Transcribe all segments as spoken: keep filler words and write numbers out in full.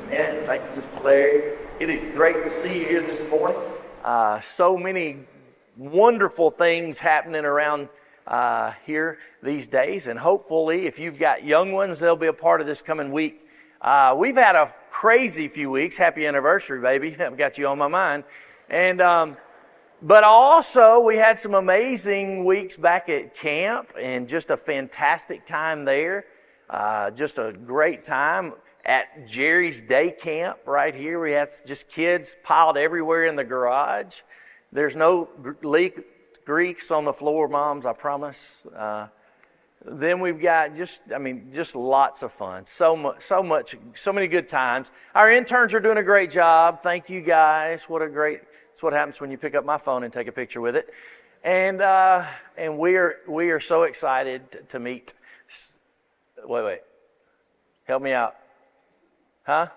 Amen. Thank you, Mister Larry. It is great to see you here this morning. Uh, so many wonderful things happening around uh, here these days, and hopefully, if you've got young ones, they'll be a part of this coming week. Uh, we've had a crazy few weeks. Happy anniversary, baby! I've got you on my mind, and um, but also we had some amazing weeks back at camp, and just a fantastic time there. Uh, just a great time at Jerry's day camp right here. We had just kids piled everywhere in the garage. There's no leak, Greeks on the floor, moms, I promise. Uh, then we've got just, I mean, just lots of fun. So much, so much, so many good times. Our interns are doing a great job. Thank you guys. What a great, it's what happens when you pick up my phone and take a picture with it. And uh, and we are we are so excited to meet. Wait, wait. Help me out. Huh?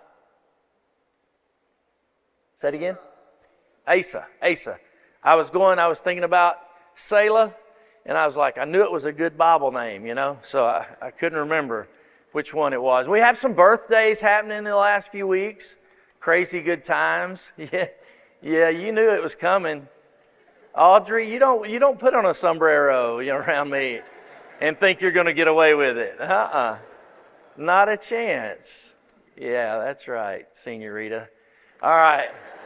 Say it again? Asa. Asa. I was going, I was thinking about Selah, and I was like, I knew it was a good Bible name, you know, so I, I couldn't remember which one it was. We have some birthdays happening in the last few weeks. Crazy good times. Yeah, yeah, you knew it was coming. Audrey, you don't you don't put on a sombrero, you know, around me and think you're going to get away with it. Uh-uh. Not a chance. Yeah, that's right, Senorita. All right.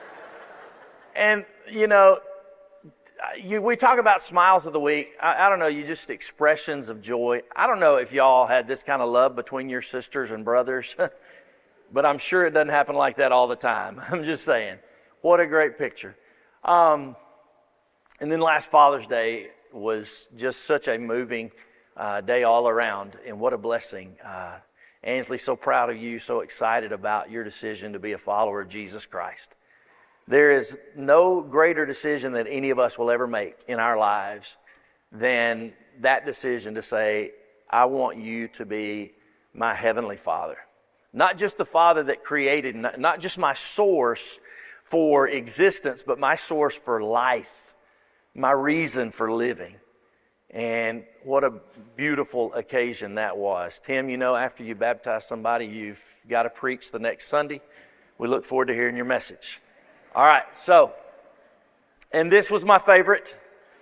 And, you know, you, we talk about smiles of the week. I, I don't know, you just expressions of joy. I don't know if y'all had this kind of love between your sisters and brothers, but I'm sure it doesn't happen like that all the time. I'm just saying. What a great picture. Um, and then last Father's Day was just such a moving uh, day all around, and what a blessing. Uh, Ansley, so proud of you, so excited about your decision to be a follower of Jesus Christ. There is no greater decision that any of us will ever make in our lives than that decision to say, I want you to be my Heavenly Father. Not just the Father that created, not just my source for existence, but my source for life, my reason for living. And what a beautiful occasion that was. Tim, you know, after you baptize somebody, you've got to preach the next Sunday. We look forward to hearing your message. All right, so, and this was my favorite.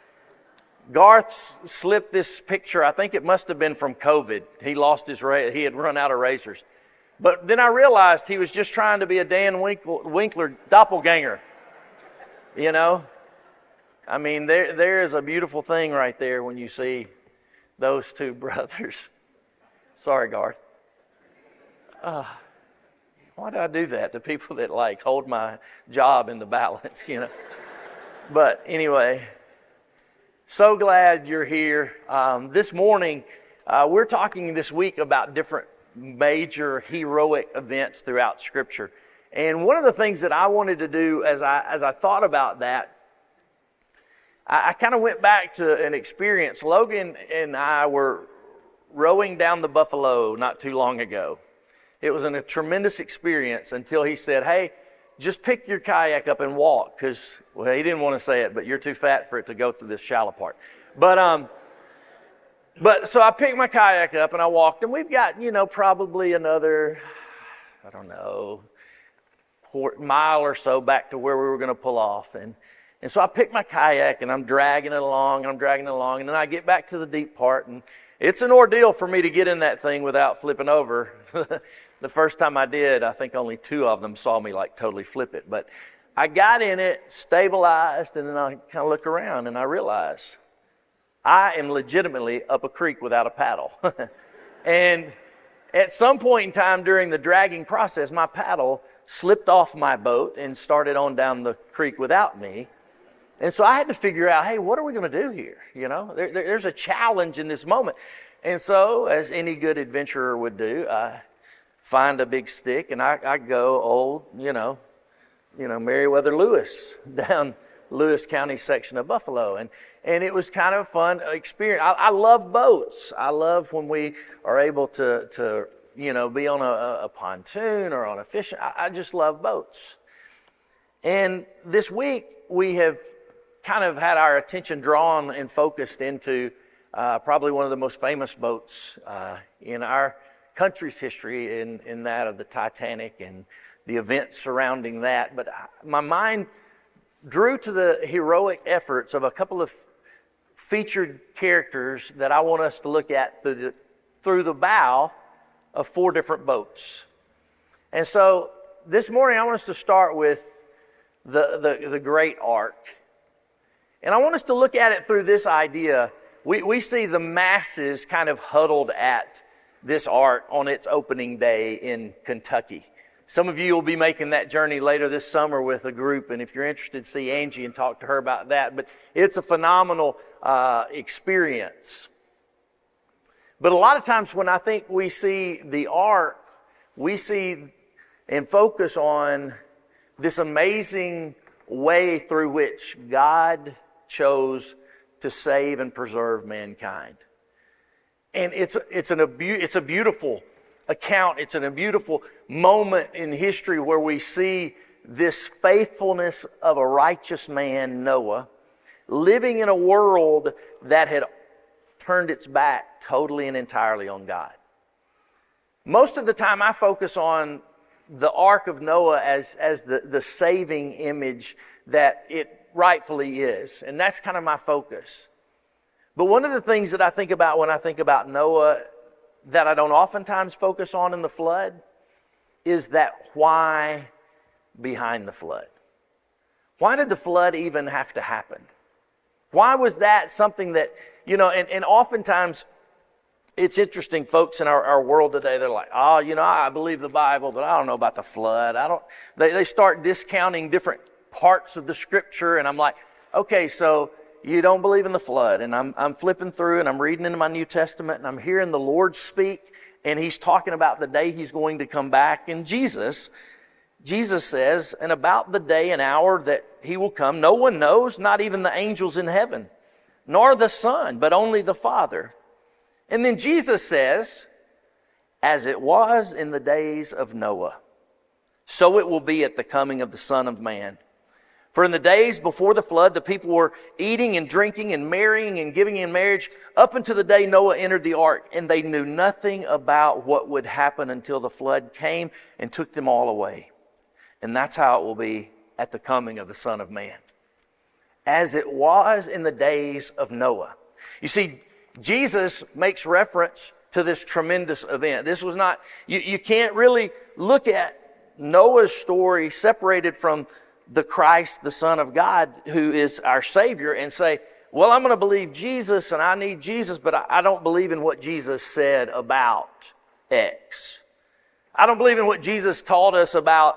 Garth slipped this picture. I think it must have been from COVID. He lost his, he had run out of razors. But then I realized he was just trying to be a Dan Winkler doppelganger, you know. I mean, there there is a beautiful thing right there when you see those two brothers. Sorry, Garth. Uh, why do I do that to people that like hold my job in the balance, you know? But anyway, so glad you're here. Um, this morning, uh, we're talking this week about different major heroic events throughout Scripture. And one of the things that I wanted to do as I as I thought about that, I, I kind of went back to an experience. Logan and I were rowing down the Buffalo not too long ago. It was an, a tremendous experience until he said, hey, just pick your kayak up and walk. Because, well, he didn't want to say it, but you're too fat for it to go through this shallow part. But, um, but so I picked my kayak up and I walked. And we've got, you know, probably another, I don't know, quarter mile or so back to where we were going to pull off. And, and so I picked my kayak and I'm dragging it along and I'm dragging it along. And then I get back to the deep part. And it's an ordeal for me to get in that thing without flipping over. The first time I did, I think only two of them saw me like totally flip it. But I got in it, stabilized, and then I kind of look around and I realize I am legitimately up a creek without a paddle. And at some point in time during the dragging process, my paddle slipped off my boat and started on down the creek without me. And so I had to figure out, hey, what are we going to do here? You know, there, there, there's a challenge in this moment. And so, as any good adventurer would do, I find a big stick and I, I go old, you know, you know, Meriwether Lewis down Lewis County section of Buffalo. And, and it was kind of a fun experience. I, I love boats. I love when we are able to, to you know, be on a, a pontoon or on a fishing. I, I just love boats. And this week we have kind of had our attention drawn and focused into uh, probably one of the most famous boats uh, in our country's history in, in that of the Titanic and the events surrounding that. But my mind drew to the heroic efforts of a couple of featured characters that I want us to look at through the, through the bow of four different boats. And so this morning I want us to start with the, the, the great ark. And I want us to look at it through this idea. We, we see the masses kind of huddled at this ark on its opening day in Kentucky. Some of you will be making that journey later this summer with a group, and if you're interested, see Angie and talk to her about that. But it's a phenomenal uh, experience. But a lot of times when I think we see the ark, we see and focus on this amazing way through which God chose to save and preserve mankind. And it's it's an it's a beautiful account. It's a beautiful moment in history where we see this faithfulness of a righteous man, Noah, living in a world that had turned its back totally and entirely on God. Most of the time I focus on the Ark of Noah as, as the, the saving image that it rightfully is. And that's kind of my focus. But one of the things that I think about when I think about Noah that I don't oftentimes focus on in the flood is that why behind the flood. Why did the flood even have to happen? Why was that something that, you know, and, and oftentimes it's interesting, folks in our, our world today, they're like, oh, you know, I believe the Bible, but I don't know about the flood. I don't, they, they start discounting different parts of the scripture, and I'm like, okay, so you don't believe in the flood. And I'm, I'm flipping through and I'm reading into my New Testament and I'm hearing the Lord speak, and he's talking about the day he's going to come back. And Jesus, Jesus says, and about the day and hour that he will come, no one knows, not even the angels in heaven, nor the Son, but only the Father. And then Jesus says, as it was in the days of Noah, so it will be at the coming of the Son of Man. For in the days before the flood, the people were eating and drinking and marrying and giving in marriage up until the day Noah entered the ark. And they knew nothing about what would happen until the flood came and took them all away. And that's how it will be at the coming of the Son of Man. As it was in the days of Noah. You see, Jesus makes reference to this tremendous event. This was not, you, you can't really look at Noah's story separated from the Christ, the Son of God, who is our Savior, and say, well, I'm going to believe Jesus and I need Jesus, but I, I don't believe in what Jesus said about X. I don't believe in what Jesus taught us about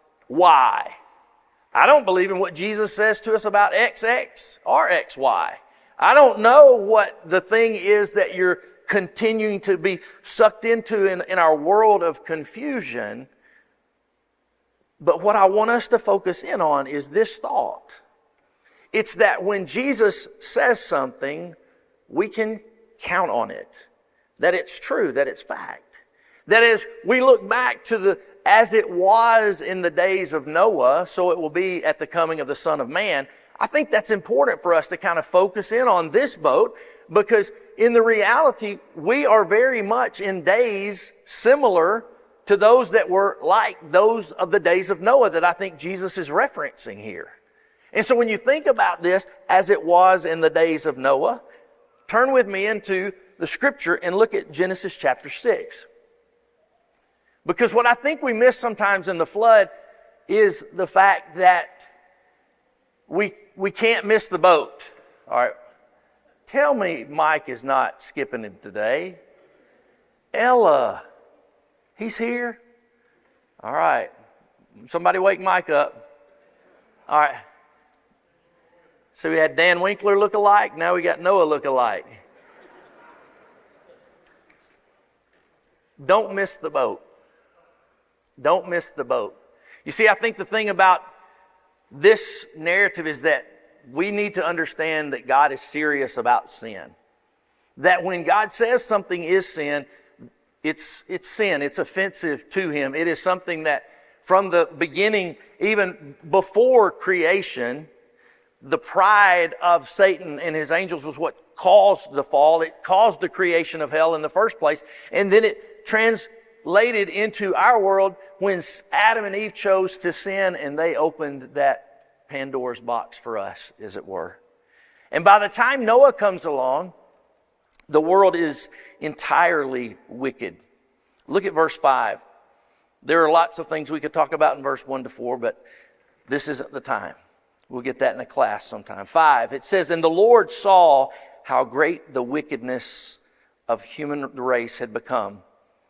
Y. I don't believe in what Jesus says to us about X X or X Y. I don't know what the thing is that you're continuing to be sucked into in, in our world of confusion. But what I want us to focus in on is this thought. It's that when Jesus says something, we can count on it. That it's true, that it's fact. That as we look back to the, as it was in the days of Noah, so it will be at the coming of the Son of Man. I think that's important for us to kind of focus in on this boat, because in the reality, we are very much in days similar to those that were like those of the days of Noah that I think Jesus is referencing here. And so when you think about this, as it was in the days of Noah, turn with me into the scripture and look at Genesis chapter six. Because what I think we miss sometimes in the flood is the fact that we we can't miss the boat. All right. Tell me Mike is not skipping it today. Ella, he's here. All right. Somebody wake Mike up. All right. So we had Dan Winkler look alike. Now we got Noah look alike. Don't miss the boat. Don't miss the boat. You see, I think the thing about this narrative is that we need to understand that God is serious about sin. That when God says something is sin, it's, it's sin. It's offensive to Him. It is something that from the beginning, even before creation, the pride of Satan and his angels was what caused the fall. It caused the creation of hell in the first place. And then it translated into our world when Adam and Eve chose to sin and they opened that Pandora's box for us, as it were. And by the time Noah comes along, the world is entirely wicked. Look at verse five. There are lots of things we could talk about in verse one to four, but this isn't the time. We'll get that in a class sometime. Five, it says, "And the Lord saw how great the wickedness of human race had become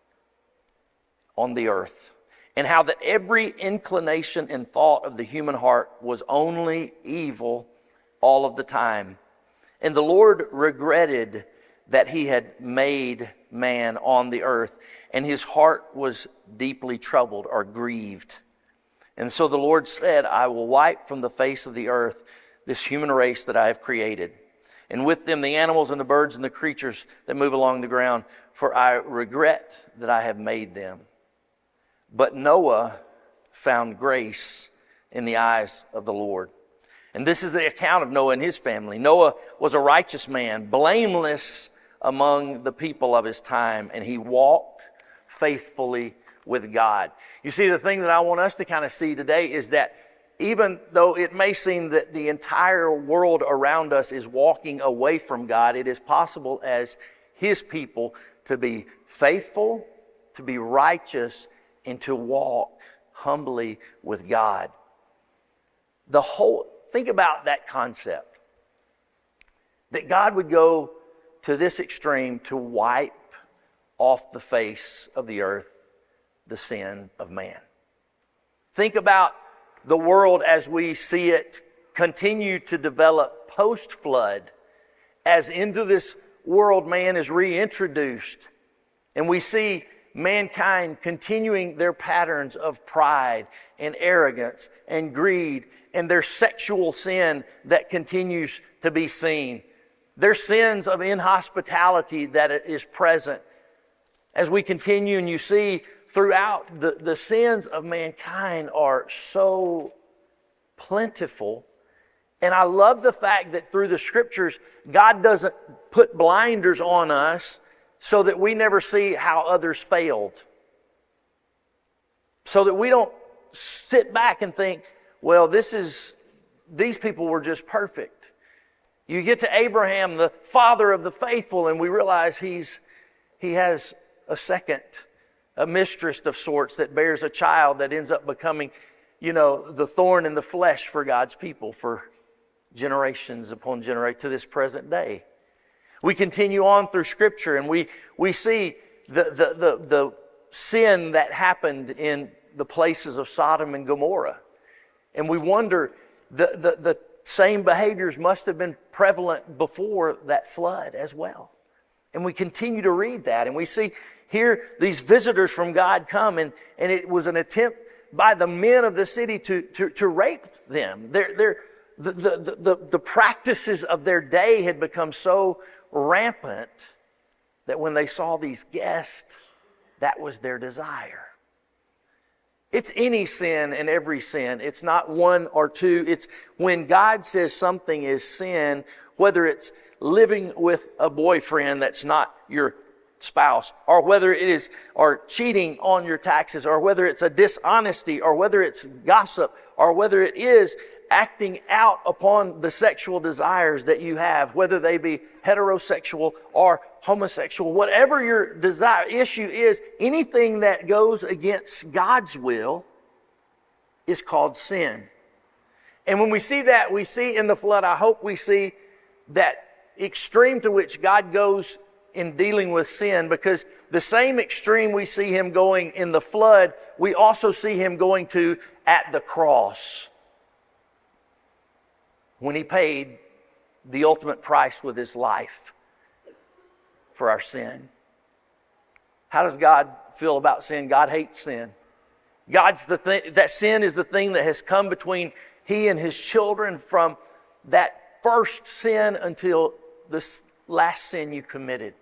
on the earth, and how that every inclination and thought of the human heart was only evil all of the time. And the Lord regretted that he had made man on the earth, and his heart was deeply troubled," or grieved. "And so the Lord said, I will wipe from the face of the earth this human race that I have created, and with them the animals and the birds and the creatures that move along the ground, for I regret that I have made them. But Noah found grace in the eyes of the Lord." And this is the account of Noah and his family. Noah was a righteous man, blameless among the people of his time, and he walked faithfully with God. You see, the thing that I want us to kind of see today is that even though it may seem that the entire world around us is walking away from God, it is possible as his people to be faithful, to be righteous, and to walk humbly with God. The whole, think about that concept. That God would go to this extreme to wipe off the face of the earth the sin of man. Think about the world as we see it continue to develop post-flood, as into this world man is reintroduced, and we see mankind continuing their patterns of pride and arrogance and greed, and their sexual sin that continues to be seen. Their sins of inhospitality that is present. As we continue, and you see throughout, the, the sins of mankind are so plentiful. And I love the fact that through the scriptures, God doesn't put blinders on us so that we never see how others failed. So that we don't sit back and think, well, this is, these people were just perfect. You get to Abraham, the father of the faithful, and we realize he's he has a second, a mistress of sorts that bears a child that ends up becoming, you know, the thorn in the flesh for God's people for generations upon generations to this present day. We continue on through Scripture, and we we see the the the, the sin that happened in the places of Sodom and Gomorrah. And we wonder, the, the, the same behaviors must have been prevalent before that flood as well. And we continue to read that, and we see here these visitors from God come, and, and it was an attempt by the men of the city to, to, to rape them. They're, they're, the, the, the, the practices of their day had become so rampant that when they saw these guests, that was their desire. It's any sin and every sin. It's not one or two. It's when God says something is sin, whether it's living with a boyfriend that's not your spouse, or whether it is or cheating on your taxes, or whether it's a dishonesty, or whether it's gossip, or whether it is acting out upon the sexual desires that you have, whether they be heterosexual or homosexual, whatever your desire issue is, anything that goes against God's will is called sin. And when we see that, we see in the flood, I hope we see that extreme to which God goes in dealing with sin, because the same extreme we see Him going in the flood, we also see Him going to at the cross, when He paid the ultimate price with His life for our sin. How does God feel about sin? God hates sin. God's the thing, that sin is the thing that has come between He and His children from that first sin until this last sin you committed.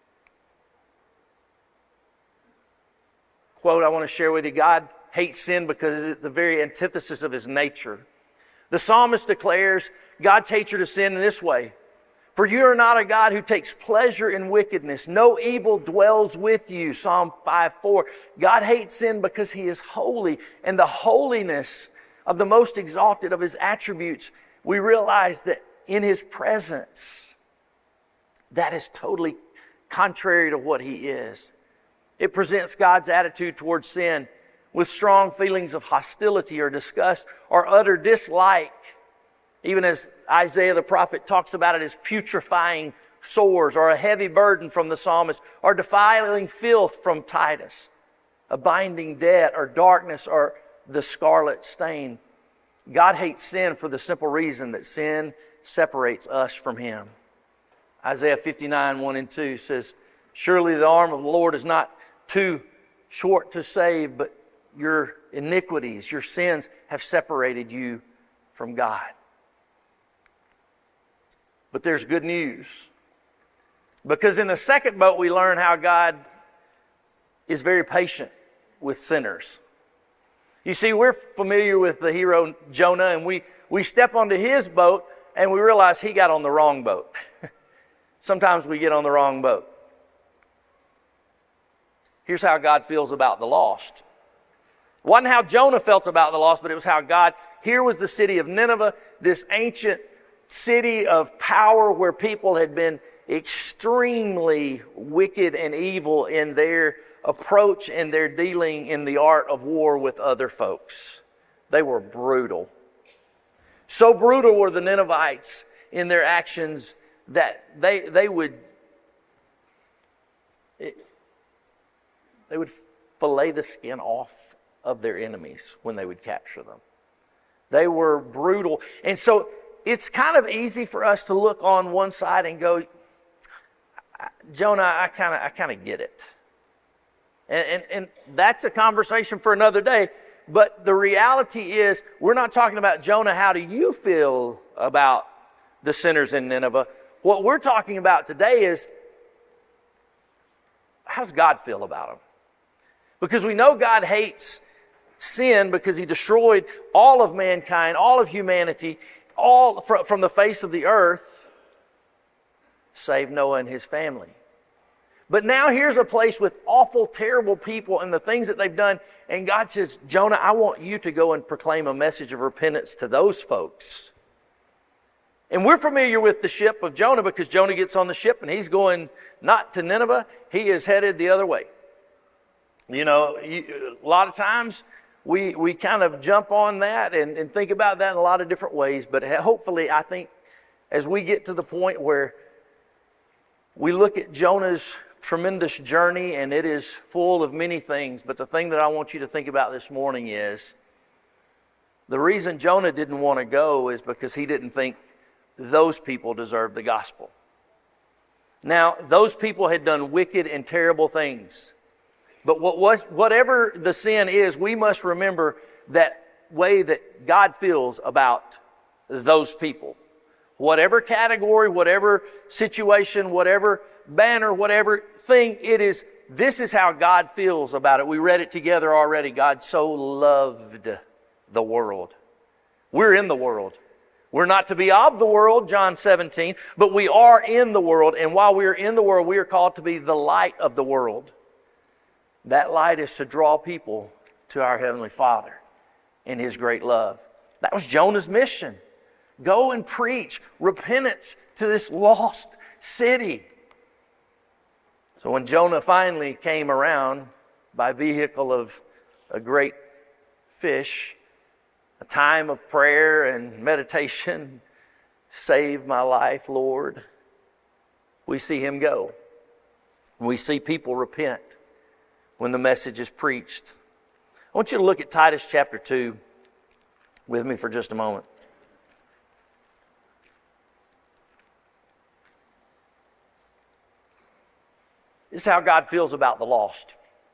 Quote I want to share with you: God hates sin because it's the very antithesis of His nature. The psalmist declares God's hatred of sin in this way: For you are not a God who takes pleasure in wickedness. No evil dwells with you. Psalm five four. God hates sin because He is holy. And the holiness of the most exalted of His attributes, we realize that in His presence, that is totally contrary to what He is. It presents God's attitude towards sin with strong feelings of hostility or disgust or utter dislike. Even as Isaiah the prophet talks about it as putrefying sores, or a heavy burden from the psalmist, or defiling filth from Titus, a binding debt or darkness or the scarlet stain. God hates sin for the simple reason that sin separates us from Him. Isaiah fifty-nine, one and two says, surely the arm of the Lord is not too short to save, but your iniquities, your sins have separated you from God. But there's good news. Because in the second boat we learn how God is very patient with sinners. You see, we're familiar with the hero Jonah, and we, we step onto his boat and we realize he got on the wrong boat. Sometimes we get on the wrong boat. Here's how God feels about the lost. It wasn't how Jonah felt about the lost, but it was how God, here was the city of Nineveh, this ancient city of power where people had been extremely wicked and evil in their approach and their dealing in the art of war with other folks. They were brutal. So brutal were the Ninevites in their actions that they they would it, they would fillet the skin off of their enemies when they would capture them. They were brutal. And so it's kind of easy for us to look on one side and go, Jonah, I kind of I kind of get it. And, and, and that's a conversation for another day. But the reality is, we're not talking about Jonah, how do you feel about the sinners in Nineveh? What we're talking about today is, how's God feel about them? Because we know God hates sin because He destroyed all of mankind, all of humanity, all from, from the face of the earth, save Noah and his family. But now here's a place with awful, terrible people and the things that they've done. And God says, Jonah, I want you to go and proclaim a message of repentance to those folks. And we're familiar with the ship of Jonah because Jonah gets on the ship and he's going not to Nineveh. He is headed the other way. You know, you, a lot of times we we kind of jump on that and, and think about that in a lot of different ways. But hopefully, I think as we get to the point where we look at Jonah's tremendous journey, and it is full of many things, but the thing that I want you to think about this morning is the reason Jonah didn't want to go is because he didn't think those people deserved the gospel. Now, those people had done wicked and terrible things. But what was, whatever the sin is, we must remember that way that God feels about those people. Whatever category, whatever situation, whatever banner, whatever thing it is, this is how God feels about it. We read it together already. God so loved the world. We're in the world. We're not to be of the world, John seventeen, but we are in the world. And while we are in the world, we are called to be the light of the world. That light is to draw people to our Heavenly Father in His great love. That was Jonah's mission. Go and preach repentance to this lost city. So when Jonah finally came around by vehicle of a great fish, a time of prayer and meditation, save my life, Lord, we see him go. We see people repent when the message is preached. I want you to look at Titus chapter two with me for just a moment. This is how God feels about the lost.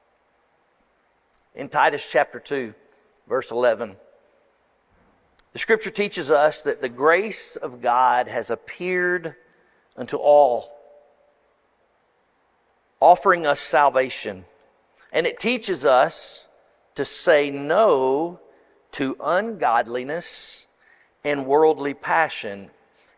In Titus chapter two, verse eleven, the Scripture teaches us that the grace of God has appeared unto all, offering us salvation. And it teaches us to say no to ungodliness and worldly passion,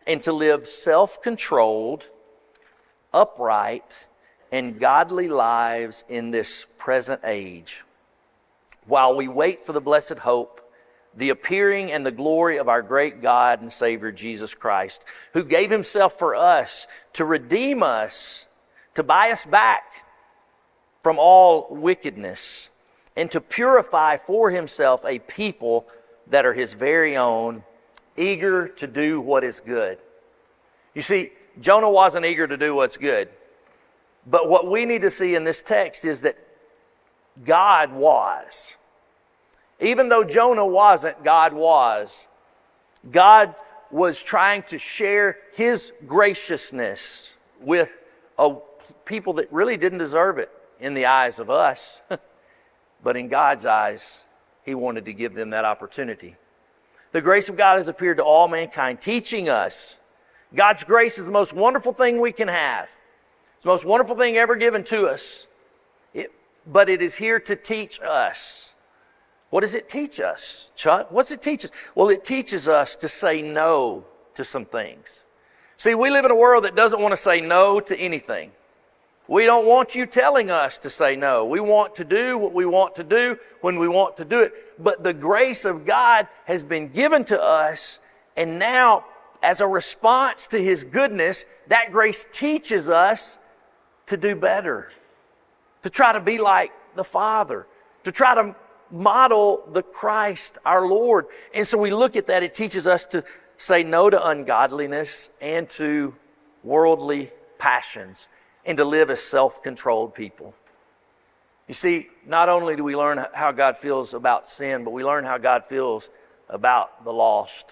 and to live self-controlled, upright, and godly lives in this present age, while we wait for the blessed hope, the appearing and the glory of our great God and Savior Jesus Christ, who gave himself for us to redeem us, to buy us back from all wickedness, and to purify for himself a people that are his very own, eager to do what is good. You see, Jonah wasn't eager to do what's good. But what we need to see in this text is that God was. Even though Jonah wasn't, God was. God was trying to share his graciousness with a people that really didn't deserve it in the eyes of us. But in God's eyes, he wanted to give them that opportunity. The grace of God has appeared to all mankind, teaching us. God's grace is the most wonderful thing we can have. It's the most wonderful thing ever given to us. It, but it is here to teach us. What does it teach us, Chuck? What's it teach us? Well, it teaches us to say no to some things. See, we live in a world that doesn't want to say no to anything. We don't want you telling us to say no. We want to do what we want to do when we want to do it. But the grace of God has been given to us, and now, as a response to his goodness, that grace teaches us to do better, to try to be like the Father, to try to model the Christ, our Lord. And so we look at that, it teaches us to say no to ungodliness and to worldly passions, and to live as self-controlled people. You see, not only do we learn how God feels about sin, but we learn how God feels about the lost.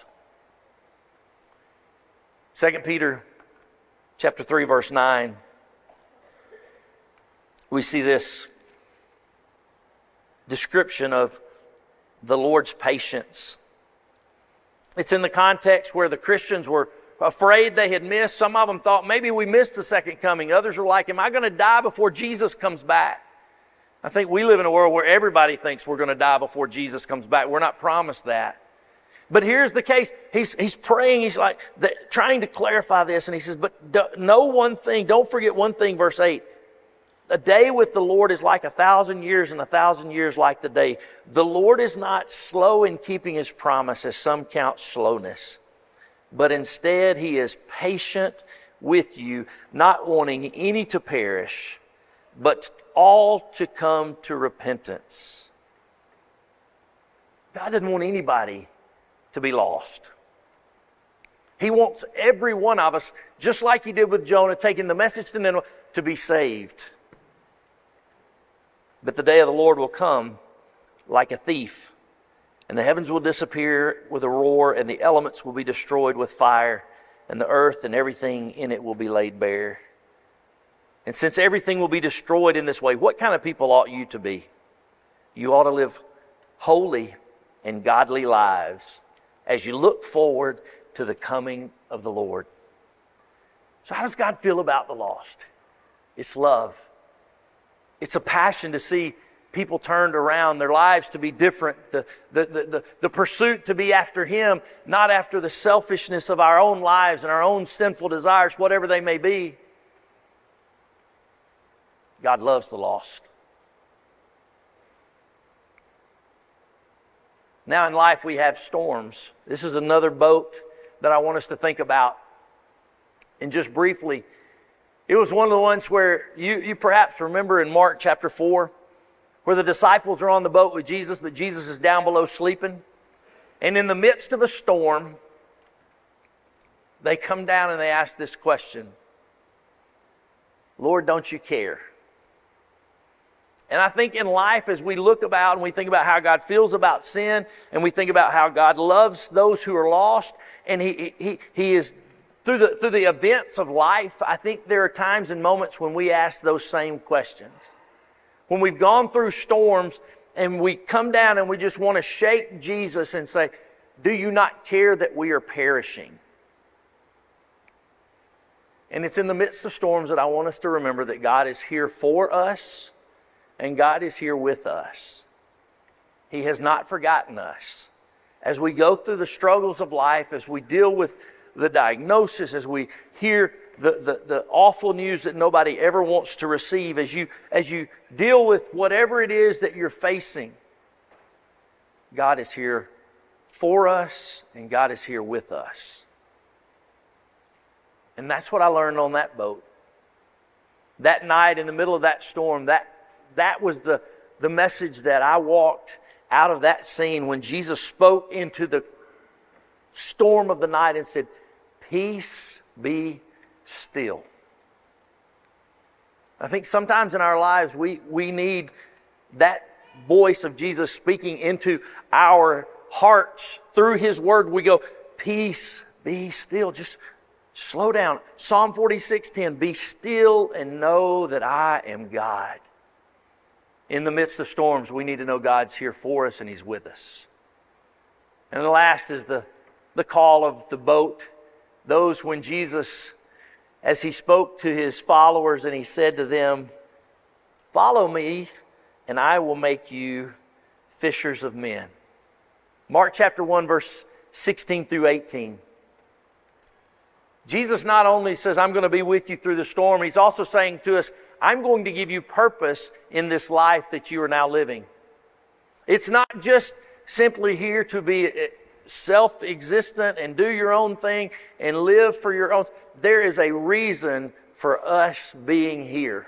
Second Peter chapter three, verse nine, we see this description of the Lord's patience. It's in the context where the Christians were afraid they had missed. Some of them thought, maybe we missed the second coming. Others were like, am I going to die before Jesus comes back? I think we live in a world where everybody thinks we're going to die before Jesus comes back. We're not promised that. But here's the case. He's, he's praying. He's like the, trying to clarify this. And he says, but do, know one thing. Don't forget one thing, verse eight. A day with the Lord is like a thousand years, and a thousand years like the day. The Lord is not slow in keeping his promise, as some count slowness. But instead, he is patient with you, not wanting any to perish, but all to come to repentance. God doesn't want anybody to be lost. He wants every one of us, just like he did with Jonah, taking the message to Nineveh, to be saved. But the day of the Lord will come like a thief, and the heavens will disappear with a roar, and the elements will be destroyed with fire, and the earth and everything in it will be laid bare. And since everything will be destroyed in this way, what kind of people ought you to be? You ought to live holy and godly lives as you look forward to the coming of the Lord. So how does God feel about the lost? It's love. It's a passion to see people turned around, their lives to be different, the, the, the, the, the pursuit to be after him, not after the selfishness of our own lives and our own sinful desires, whatever they may be. God loves the lost. Now in life we have storms. This is another boat that I want us to think about. And just briefly, it was one of the ones where you, you perhaps remember in Mark chapter four, where the disciples are on the boat with Jesus, but Jesus is down below sleeping. And in the midst of a storm, they come down and they ask this question, Lord, don't you care? And I think in life, as we look about and we think about how God feels about sin, and we think about how God loves those who are lost, and He He He is through the through the events of life, I think there are times and moments when we ask those same questions. When we've gone through storms and we come down and we just want to shake Jesus and say, do you not care that we are perishing? And it's in the midst of storms that I want us to remember that God is here for us and God is here with us. He has not forgotten us. As we go through the struggles of life, as we deal with the diagnosis, as we hear the, the, the awful news that nobody ever wants to receive, as you, as you deal with whatever it is that you're facing, God is here for us and God is here with us. And that's what I learned on that boat. That night in the middle of that storm, that, that was the, the message that I walked out of that scene when Jesus spoke into the storm of the night and said, "Peace, be still." I think sometimes in our lives we, we need that voice of Jesus speaking into our hearts through His Word. We go, "Peace, be still." Just slow down. Psalm forty-six ten, "Be still and know that I am God." In the midst of storms, we need to know God's here for us and He's with us. And the last is the, the call of the boat. Those when Jesus, as He spoke to His followers and He said to them, "Follow me and I will make you fishers of men." Mark chapter one, verse sixteen through eighteen. Jesus not only says, "I'm going to be with you through the storm," He's also saying to us, "I'm going to give you purpose in this life that you are now living." It's not just simply here to be self-existent and do your own thing and live for your own. There is a reason for us being here.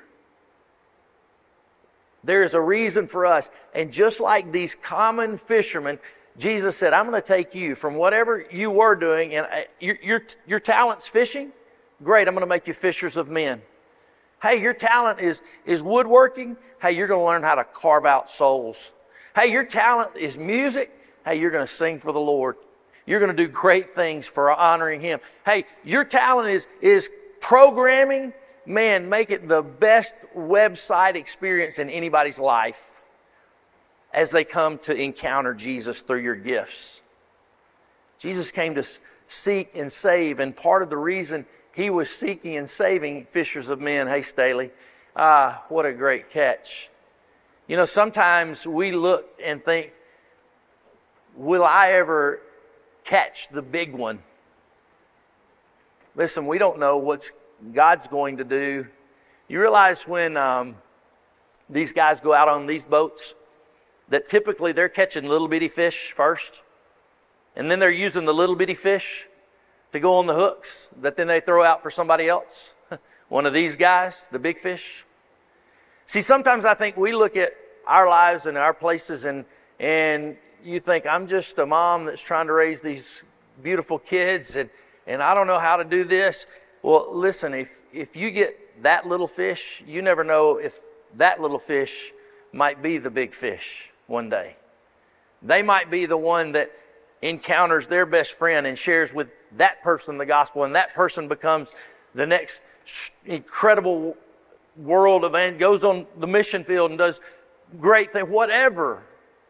There is a reason for us. And just like these common fishermen, Jesus said, "I'm going to take you from whatever you were doing, and your, your, your talent's fishing? Great, I'm going to make you fishers of men. Hey, your talent is, is woodworking? Hey, you're going to learn how to carve out souls. Hey, your talent is music? Hey, you're going to sing for the Lord. You're going to do great things for honoring Him. Hey, your talent is, is programming? Man, make it the best website experience in anybody's life as they come to encounter Jesus through your gifts." Jesus came to seek and save, and part of the reason He was seeking and saving fishers of men. Hey, Staley, ah, what a great catch. You know, sometimes we look and think, will I ever catch the big one? Listen, we don't know what God's going to do. You realize when um, these guys go out on these boats, that typically they're catching little bitty fish first, and then they're using the little bitty fish to go on the hooks that then they throw out for somebody else. One of these guys, the big fish. See, sometimes I think we look at our lives and our places and and you think, I'm just a mom that's trying to raise these beautiful kids and, and I don't know how to do this. Well, listen, if, if you get that little fish, you never know if that little fish might be the big fish one day. They might be the one that encounters their best friend and shares with that person the gospel, and that person becomes the next incredible world event, goes on the mission field and does great things, whatever.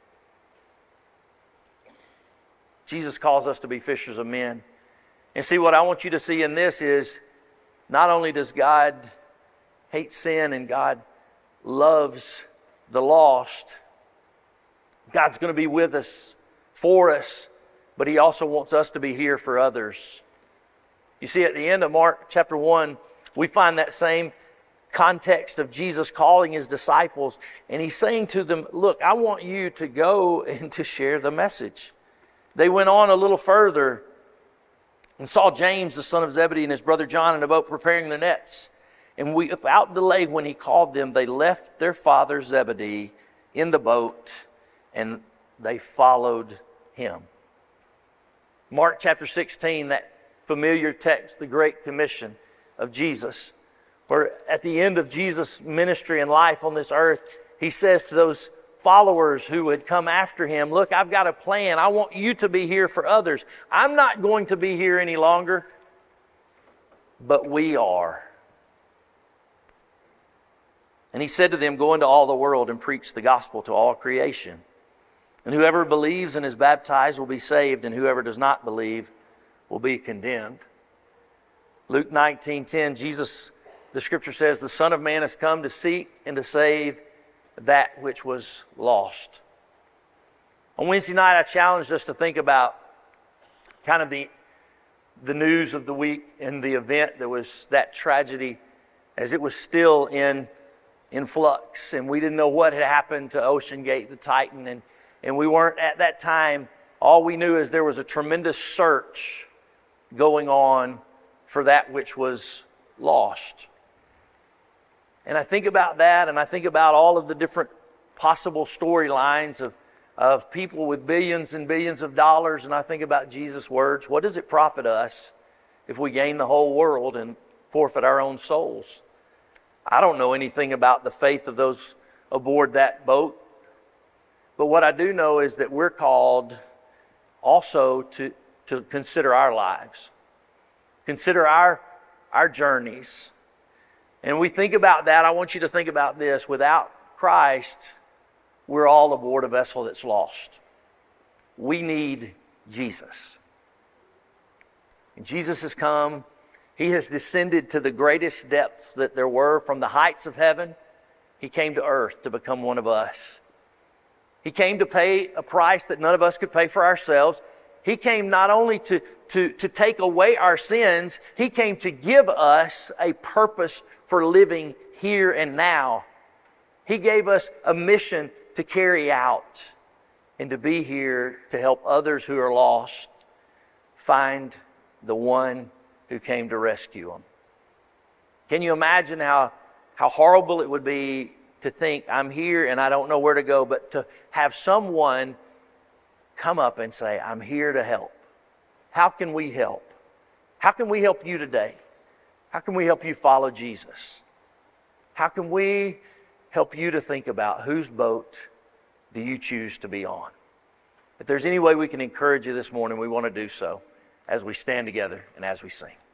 Jesus calls us to be fishers of men. And see, what I want you to see in this is not only does God hate sin and God loves the lost, God's going to be with us, for us, but He also wants us to be here for others. You see, at the end of Mark chapter one, we find that same context of Jesus calling His disciples, and He's saying to them, look, I want you to go and to share the message. They went on a little further and saw James, the son of Zebedee, and his brother John in a boat preparing their nets. And we, without delay, when He called them, they left their father Zebedee in the boat, and they followed Him. Mark chapter sixteen, that familiar text, the Great Commission of Jesus, where at the end of Jesus' ministry and life on this earth, He says to those followers who had come after Him, look, I've got a plan. I want you to be here for others. I'm not going to be here any longer, but we are. And He said to them, go into all the world and preach the gospel to all creation. And whoever believes and is baptized will be saved, and whoever does not believe will be condemned. Luke nineteen ten, Jesus, the scripture says, the Son of Man has come to seek and to save that which was lost. On Wednesday night, I challenged us to think about kind of the, the news of the week and the event that was that tragedy as it was still in, in flux. And we didn't know what had happened to Ocean Gate, the Titan. And, and we weren't at that time. All we knew is there was a tremendous search going on for that which was lost. And I think about that, and I think about all of the different possible storylines of, of people with billions and billions of dollars, and I think about Jesus' words, what does it profit us if we gain the whole world and forfeit our own souls? I don't know anything about the faith of those aboard that boat, but what I do know is that we're called also to, to consider our lives, consider our, our journeys. And we think about that. I want you to think about this. Without Christ, we're all aboard a vessel that's lost. We need Jesus. And Jesus has come. He has descended to the greatest depths that there were. From the heights of heaven, He came to earth to become one of us. He came to pay a price that none of us could pay for ourselves. He came not only to, to, to take away our sins, He came to give us a purpose for living here and now. He gave us a mission to carry out and to be here to help others who are lost find the one who came to rescue them. Can you imagine how, how horrible it would be to think, I'm here and I don't know where to go, but to have someone come up and say, I'm here to help. How can we help? How can we help you today? How can we help you follow Jesus? How can we help you to think about whose boat do you choose to be on? If there's any way we can encourage you this morning, we want to do so as we stand together and as we sing.